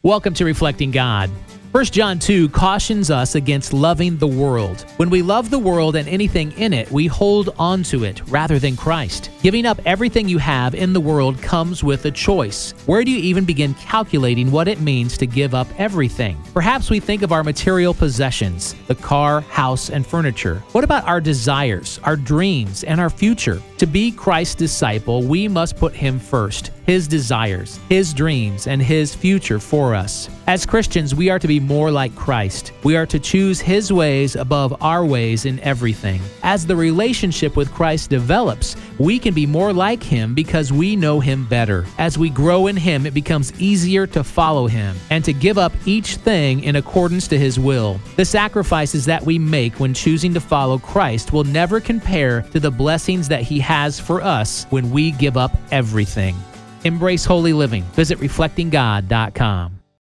Welcome to Reflecting God. 1 John 2 cautions us against loving the world. When we love the world and anything in it, we hold on to it rather than Christ. Giving up everything you have in the world comes with a choice. Where do you even begin calculating what it means to give up everything? Perhaps we think of our material possessions, the car, house, and furniture. What about our desires, our dreams, and our future? To be Christ's disciple, we must put Him first, His desires, His dreams, and His future for us. As Christians, we are to be more like Christ. We are to choose His ways above our ways in everything. As the relationship with Christ develops, we can be more like Him because we know Him better. As we grow in Him, it becomes easier to follow Him and to give up each thing in accordance to His will. The sacrifices that we make when choosing to follow Christ will never compare to the blessings that He has for us when we give up everything. Embrace holy living. Visit reflectinggod.com.